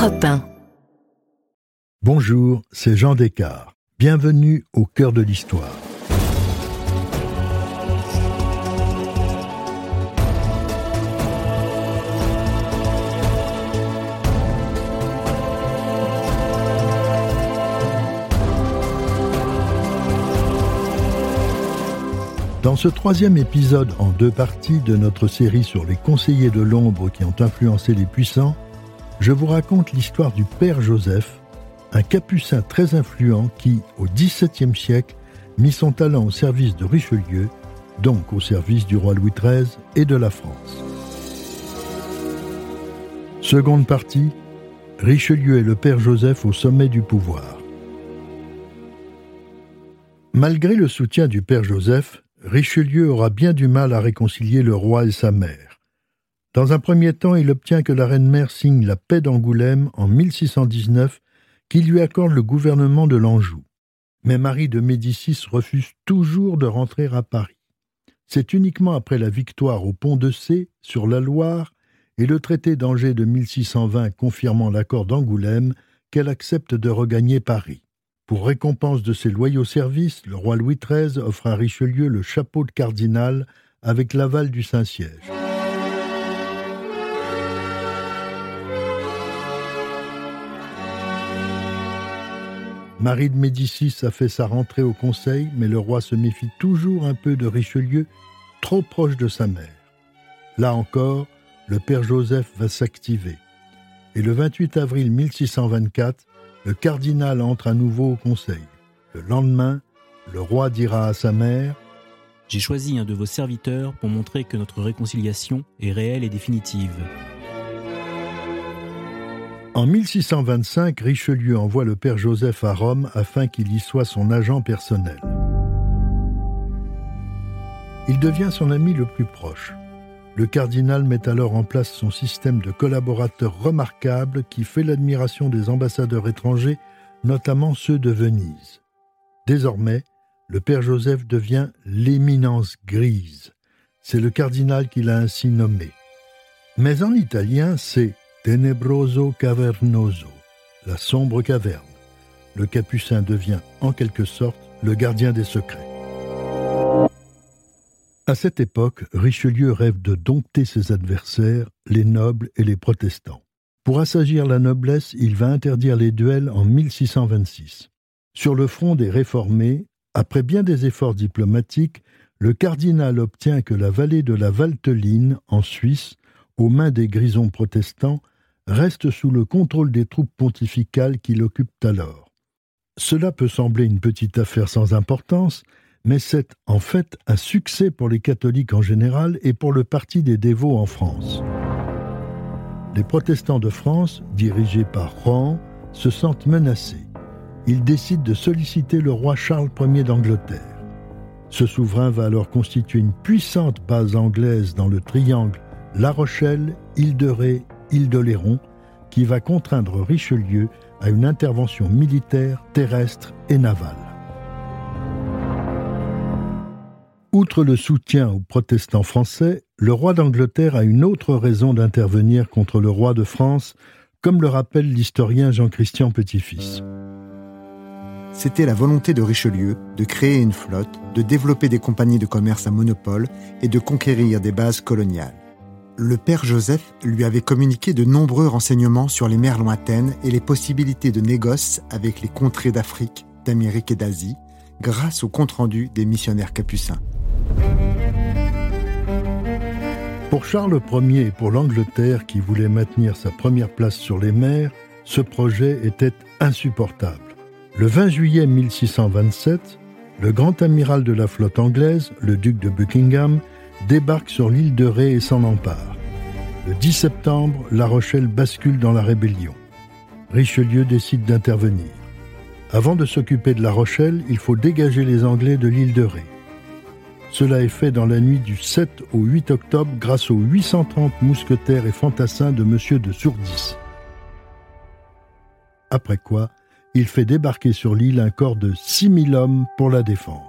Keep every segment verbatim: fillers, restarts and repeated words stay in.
Europe un. Bonjour, c'est Jean Descartes. Bienvenue au cœur de l'histoire. Dans ce troisième épisode en deux parties de notre série sur les conseillers de l'ombre qui ont influencé les puissants, je vous raconte l'histoire du père Joseph, un capucin très influent qui, au dix-septième siècle, mit son talent au service de Richelieu, donc au service du roi Louis treize et de la France. Seconde partie, Richelieu et le père Joseph au sommet du pouvoir. Malgré le soutien du père Joseph, Richelieu aura bien du mal à réconcilier le roi et sa mère. Dans un premier temps, il obtient que la reine-mère signe la paix d'Angoulême en mille six cent dix-neuf, qui lui accorde le gouvernement de l'Anjou. Mais Marie de Médicis refuse toujours de rentrer à Paris. C'est uniquement après la victoire au Pont de Cé, sur la Loire, et le traité d'Angers de mille six cent vingt confirmant l'accord d'Angoulême, qu'elle accepte de regagner Paris. Pour récompense de ses loyaux services, le roi Louis treize offre à Richelieu le chapeau de cardinal avec l'aval du Saint-Siège. Marie de Médicis a fait sa rentrée au Conseil, mais le roi se méfie toujours un peu de Richelieu, trop proche de sa mère. Là encore, le père Joseph va s'activer. Et le vingt-huit avril mille six cent vingt-quatre, le cardinal entre à nouveau au Conseil. Le lendemain, le roi dira à sa mère « J'ai choisi un de vos serviteurs pour montrer que notre réconciliation est réelle et définitive. » En mille six cent vingt-cinq, Richelieu envoie le père Joseph à Rome afin qu'il y soit son agent personnel. Il devient son ami le plus proche. Le cardinal met alors en place son système de collaborateurs remarquables qui fait l'admiration des ambassadeurs étrangers, notamment ceux de Venise. Désormais, le père Joseph devient l'éminence grise. C'est le cardinal qui l'a ainsi nommé. Mais en italien, c'est Tenebroso Cavernoso, la sombre caverne. Le capucin devient, en quelque sorte, le gardien des secrets. À cette époque, Richelieu rêve de dompter ses adversaires, les nobles et les protestants. Pour assagir la noblesse, il va interdire les duels en mille six cent vingt-six. Sur le front des réformés, après bien des efforts diplomatiques, le cardinal obtient que la vallée de la Valteline, en Suisse, aux mains des grisons protestants, reste sous le contrôle des troupes pontificales qui l'occupent alors. Cela peut sembler une petite affaire sans importance, mais c'est en fait un succès pour les catholiques en général et pour le parti des dévots en France. Les protestants de France, dirigés par Rohan, se sentent menacés. Ils décident de solliciter le roi Charles Ier d'Angleterre. Ce souverain va alors constituer une puissante base anglaise dans le triangle La Rochelle, Île de Ré, Île d'Oléron, qui va contraindre Richelieu à une intervention militaire, terrestre et navale. Outre le soutien aux protestants français, le roi d'Angleterre a une autre raison d'intervenir contre le roi de France, comme le rappelle l'historien Jean-Christian Petit-Fils. C'était la volonté de Richelieu de créer une flotte, de développer des compagnies de commerce à monopole et de conquérir des bases coloniales. Le père Joseph lui avait communiqué de nombreux renseignements sur les mers lointaines et les possibilités de négoce avec les contrées d'Afrique, d'Amérique et d'Asie, grâce au compte-rendu des missionnaires capucins. Pour Charles Ier et pour l'Angleterre qui voulait maintenir sa première place sur les mers, ce projet était insupportable. Le vingt juillet mille six cent vingt-sept, le grand amiral de la flotte anglaise, le duc de Buckingham, débarque sur l'île de Ré et s'en empare. Le dix septembre, La Rochelle bascule dans la rébellion. Richelieu décide d'intervenir. Avant de s'occuper de La Rochelle, il faut dégager les Anglais de l'île de Ré. Cela est fait dans la nuit du sept au huit octobre grâce aux huit cent trente mousquetaires et fantassins de Monsieur de Sourdis. Après quoi, il fait débarquer sur l'île un corps de six mille hommes pour la défendre.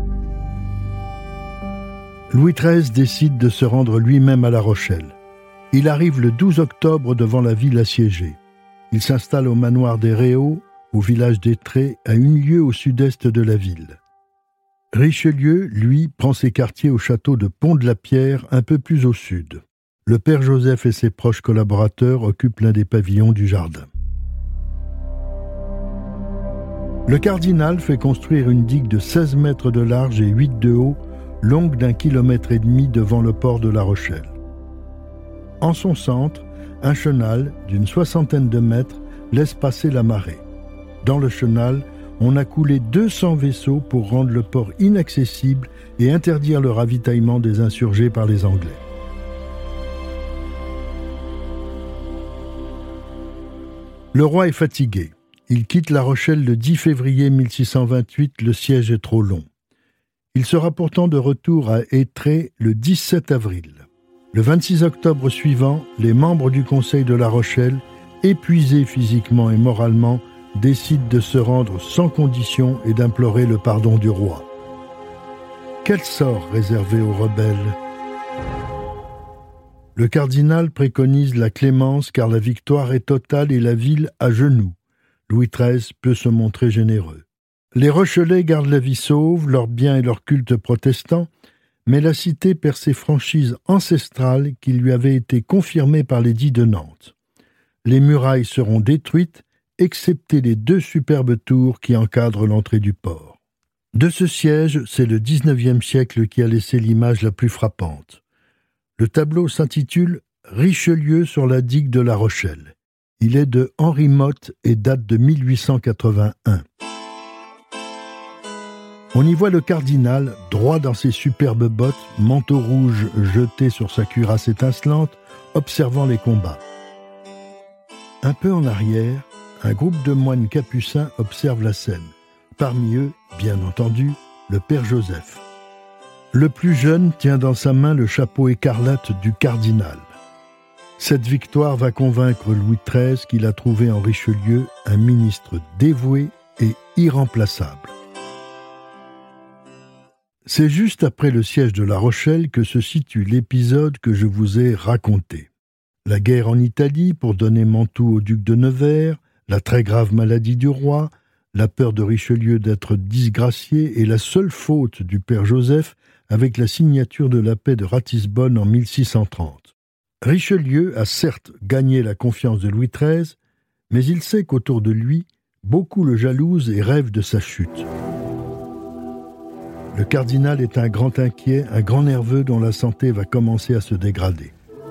Louis treize décide de se rendre lui-même à La Rochelle. Il arrive le douze octobre devant la ville assiégée. Il s'installe au manoir des Réaux, au village d'Étré, à une lieue au sud-est de la ville. Richelieu, lui, prend ses quartiers au château de Pont-de-la-Pierre, un peu plus au sud. Le père Joseph et ses proches collaborateurs occupent l'un des pavillons du jardin. Le cardinal fait construire une digue de seize mètres de large et huit de haut, longue d'un kilomètre et demi devant le port de La Rochelle. En son centre, un chenal d'une soixantaine de mètres laisse passer la marée. Dans le chenal, on a coulé deux cents vaisseaux pour rendre le port inaccessible et interdire le ravitaillement des insurgés par les Anglais. Le roi est fatigué. Il quitte La Rochelle le dix février mille six cent vingt-huit, le siège est trop long. Il sera pourtant de retour à Étré le dix-sept avril. Le vingt-six octobre suivant, les membres du Conseil de La Rochelle, épuisés physiquement et moralement, décident de se rendre sans condition et d'implorer le pardon du roi. Quel sort réservé aux rebelles ? Le cardinal préconise la clémence car la victoire est totale et la ville à genoux. Louis treize peut se montrer généreux. Les Rochelais gardent la vie sauve, leurs biens et leur culte protestant, mais la cité perd ses franchises ancestrales qui lui avaient été confirmées par l'édit de Nantes. Les murailles seront détruites, excepté les deux superbes tours qui encadrent l'entrée du port. De ce siège, c'est le dix-neuvième siècle qui a laissé l'image la plus frappante. Le tableau s'intitule « Richelieu sur la digue de La Rochelle ». Il est de Henri Motte et date de mille huit cent quatre-vingt-un. On y voit le cardinal, droit dans ses superbes bottes, manteau rouge jeté sur sa cuirasse étincelante, observant les combats. Un peu en arrière, un groupe de moines capucins observe la scène. Parmi eux, bien entendu, le père Joseph. Le plus jeune tient dans sa main le chapeau écarlate du cardinal. Cette victoire va convaincre Louis treize qu'il a trouvé en Richelieu un ministre dévoué et irremplaçable. C'est juste après le siège de La Rochelle que se situe l'épisode que je vous ai raconté. La guerre en Italie pour donner Mantoue au duc de Nevers, la très grave maladie du roi, la peur de Richelieu d'être disgracié et la seule faute du père Joseph avec la signature de la paix de Ratisbonne en mille six cent trente. Richelieu a certes gagné la confiance de Louis treize, mais il sait qu'autour de lui, beaucoup le jalousent et rêvent de sa chute. Le cardinal est un grand inquiet, un grand nerveux dont la santé va commencer à se dégrader.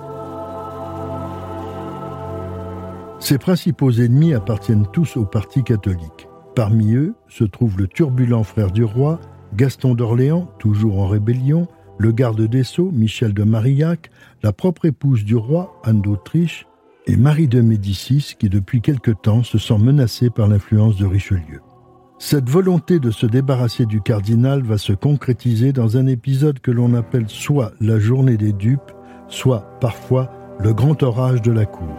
Ses principaux ennemis appartiennent tous au parti catholique. Parmi eux se trouve le turbulent frère du roi, Gaston d'Orléans, toujours en rébellion, le garde des Sceaux, Michel de Marillac, la propre épouse du roi, Anne d'Autriche, et Marie de Médicis, qui depuis quelque temps se sent menacée par l'influence de Richelieu. Cette volonté de se débarrasser du cardinal va se concrétiser dans un épisode que l'on appelle soit la journée des dupes, soit parfois le grand orage de la cour.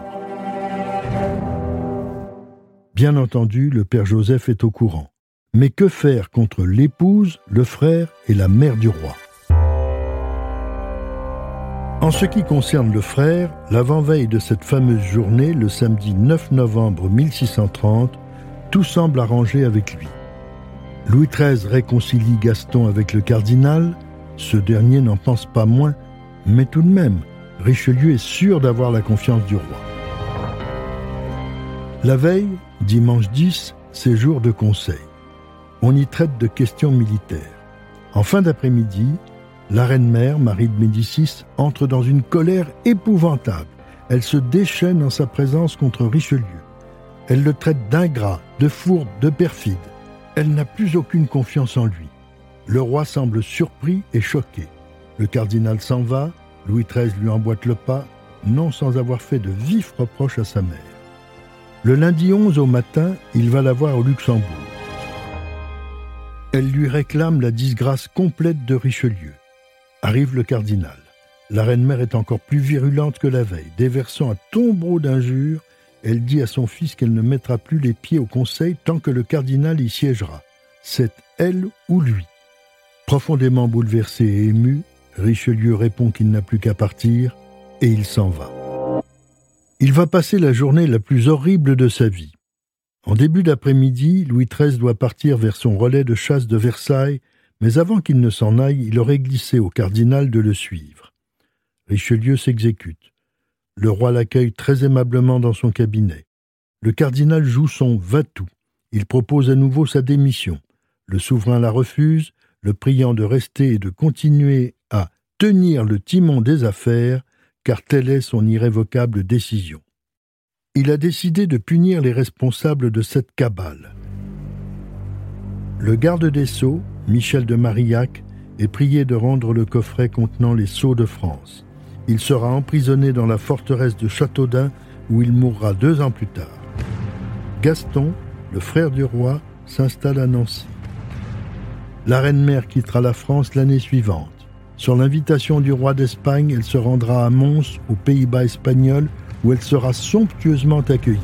Bien entendu, le père Joseph est au courant. Mais que faire contre l'épouse, le frère et la mère du roi ? En ce qui concerne le frère, l'avant-veille de cette fameuse journée, le samedi neuf novembre mille six cent trente, tout semble arrangé avec lui. Louis treize réconcilie Gaston avec le cardinal, ce dernier n'en pense pas moins, mais tout de même, Richelieu est sûr d'avoir la confiance du roi. La veille, dimanche dix, c'est jour de conseil. On y traite de questions militaires. En fin d'après-midi, la reine-mère, Marie de Médicis, entre dans une colère épouvantable. Elle se déchaîne en sa présence contre Richelieu. Elle le traite d'ingrat, de fourbe, de perfide. Elle n'a plus aucune confiance en lui. Le roi semble surpris et choqué. Le cardinal s'en va, Louis treize lui emboîte le pas, non sans avoir fait de vifs reproches à sa mère. Le lundi onze au matin, il va la voir au Luxembourg. Elle lui réclame la disgrâce complète de Richelieu. Arrive le cardinal. La reine-mère est encore plus virulente que la veille. Déversant un tombeau d'injures, elle dit à son fils qu'elle ne mettra plus les pieds au conseil tant que le cardinal y siégera. C'est elle ou lui. Profondément bouleversé et ému, Richelieu répond qu'il n'a plus qu'à partir et il s'en va. Il va passer la journée la plus horrible de sa vie. En début d'après-midi, Louis treize doit partir vers son relais de chasse de Versailles, mais avant qu'il ne s'en aille, il aurait glissé au cardinal de le suivre. Richelieu s'exécute. Le roi l'accueille très aimablement dans son cabinet. Le cardinal joue son va-tout. Il propose à nouveau sa démission. Le souverain la refuse, le priant de rester et de continuer à tenir le timon des affaires, car telle est son irrévocable décision. Il a décidé de punir les responsables de cette cabale. Le garde des Sceaux, Michel de Marillac, est prié de rendre le coffret contenant les sceaux de France. Il sera emprisonné dans la forteresse de Châteaudun, où il mourra deux ans plus tard. Gaston, le frère du roi, s'installe à Nancy. La reine-mère quittera la France l'année suivante. Sur l'invitation du roi d'Espagne, elle se rendra à Mons, aux Pays-Bas espagnols, où elle sera somptueusement accueillie.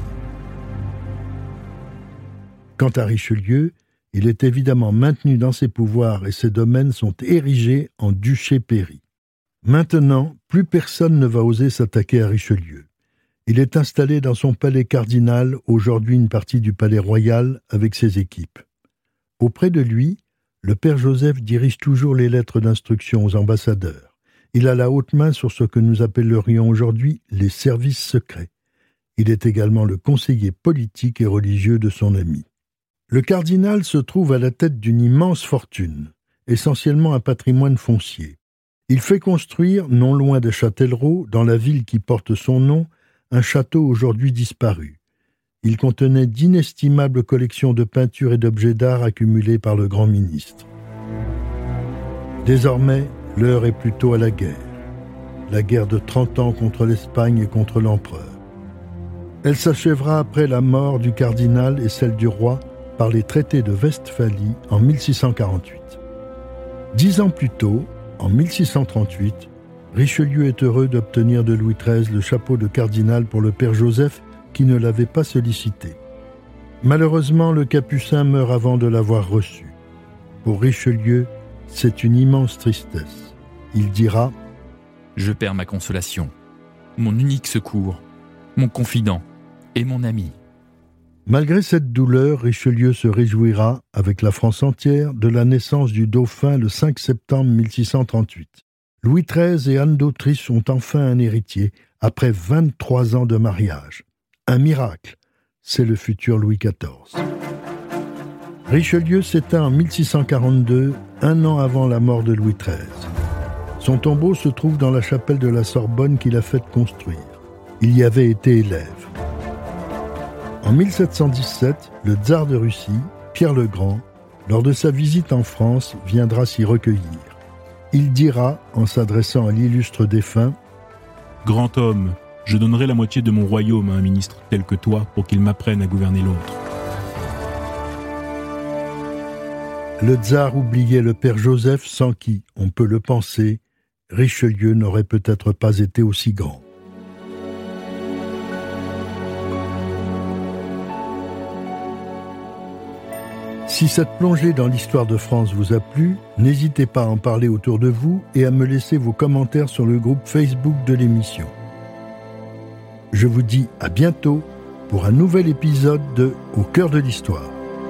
Quant à Richelieu, il est évidemment maintenu dans ses pouvoirs et ses domaines sont érigés en duché-pairie. Maintenant, plus personne ne va oser s'attaquer à Richelieu. Il est installé dans son palais cardinal, aujourd'hui une partie du palais royal, avec ses équipes. Auprès de lui, le père Joseph dirige toujours les lettres d'instruction aux ambassadeurs. Il a la haute main sur ce que nous appellerions aujourd'hui les services secrets. Il est également le conseiller politique et religieux de son ami. Le cardinal se trouve à la tête d'une immense fortune, essentiellement un patrimoine foncier. Il fait construire, non loin de Châtellerault, dans la ville qui porte son nom, un château aujourd'hui disparu. Il contenait d'inestimables collections de peintures et d'objets d'art accumulés par le grand ministre. Désormais, l'heure est plutôt à la guerre. La guerre de trente ans contre l'Espagne et contre l'empereur. Elle s'achèvera après la mort du cardinal et celle du roi par les traités de Westphalie en mille six cent quarante-huit. Dix ans plus tôt, en mille six cent trente-huit, Richelieu est heureux d'obtenir de Louis treize le chapeau de cardinal pour le père Joseph, qui ne l'avait pas sollicité. Malheureusement, le capucin meurt avant de l'avoir reçu. Pour Richelieu, c'est une immense tristesse. Il dira « Je perds ma consolation, mon unique secours, mon confident et mon ami. » Malgré cette douleur, Richelieu se réjouira, avec la France entière, de la naissance du dauphin le cinq septembre mille six cent trente-huit. Louis treize et Anne d'Autriche ont enfin un héritier, après vingt-trois ans de mariage. Un miracle, c'est le futur Louis quatorze. Richelieu s'éteint en mille six cent quarante-deux, un an avant la mort de Louis treize. Son tombeau se trouve dans la chapelle de la Sorbonne qu'il a fait construire. Il y avait été élève. En mille sept cent dix-sept, le tsar de Russie, Pierre le Grand, lors de sa visite en France, viendra s'y recueillir. Il dira, en s'adressant à l'illustre défunt, « Grand homme, je donnerai la moitié de mon royaume à un ministre tel que toi pour qu'il m'apprenne à gouverner l'autre. » Le tsar oubliait le père Joseph sans qui, on peut le penser, Richelieu n'aurait peut-être pas été aussi grand. Si cette plongée dans l'histoire de France vous a plu, n'hésitez pas à en parler autour de vous et à me laisser vos commentaires sur le groupe Facebook de l'émission. Je vous dis à bientôt pour un nouvel épisode de Au cœur de l'histoire.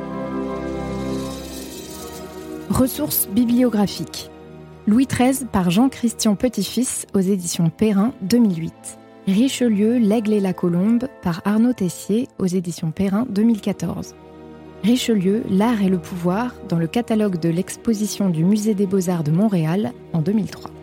Ressources bibliographiques. Louis treize par Jean-Christian Petit-Fils aux éditions Perrin deux mille huit. Richelieu, l'Aigle et la Colombe par Arnaud Tessier aux éditions Perrin deux mille quatorze. Richelieu, l'art et le pouvoir dans le catalogue de l'exposition du Musée des Beaux-Arts de Montréal en deux mille trois.